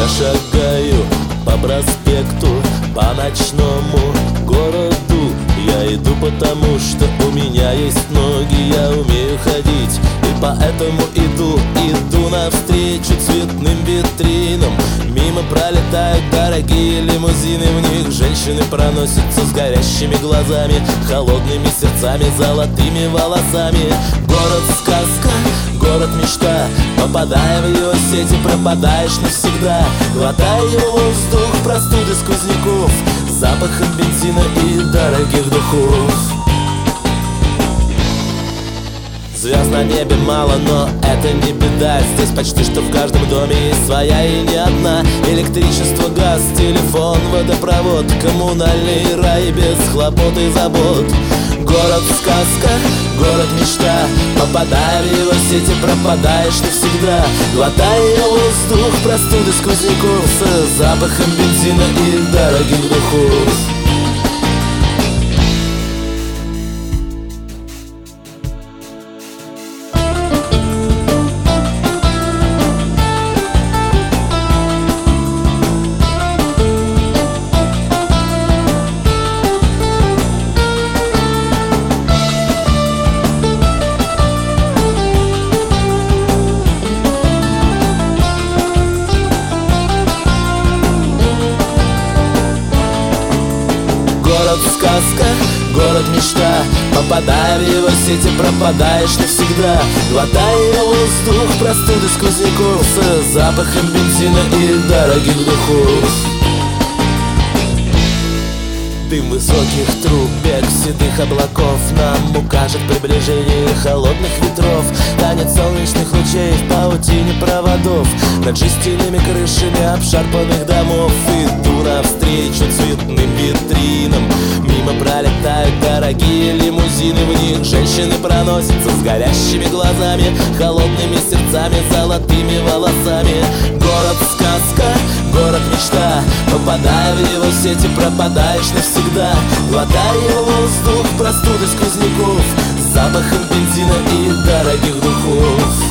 шагаю по проспекту, по ночному городу. Я иду потому, что у меня есть ноги, я умею ходить, и поэтому иду навстречу цветным витринам. Мимо пролетают дорогие лимузины, в них женщины проносятся с горящими глазами, холодными сердцами, золотыми волосами. Город-сказка, город-мечта, попадая в его сети, пропадаешь навсегда. Глотая воздух простуды сквозняков, запахом бензина и дорогих духов. Звезд на небе мало, но это не беда. Здесь почти что в каждом доме есть своя и не одна. Электричество, газ, телефон, водопровод, коммунальный рай без хлопот и забот. Город-сказка, город-мечта, попадая в его сети, пропадаешь навсегда. Глотая воздух простуды сквозняков, с запахом бензина и дорогих духов. Город-сказка, город-мечта, попадая в его сети, пропадаешь навсегда. Глотая воздух простуды сквозняков, с запахом бензина и дорогих духов. Дым высоких трубек, седых облаков нам укажет приближение холодных ветров. Танец солнечных лучей в паутине проводов, над жестяными крышами обшарпанных домов. Иду навстречу цветным витринам, мимо пролетают дорогие лимузины, в них женщины проносятся с горящими глазами, холодными сердцами, золотыми волосами. Город-сказка, город-мечта, попадая в его сети, пропадаешь навсегда. Глотая воздух простуды сквозняков, с запахом бензина и дорогих духов.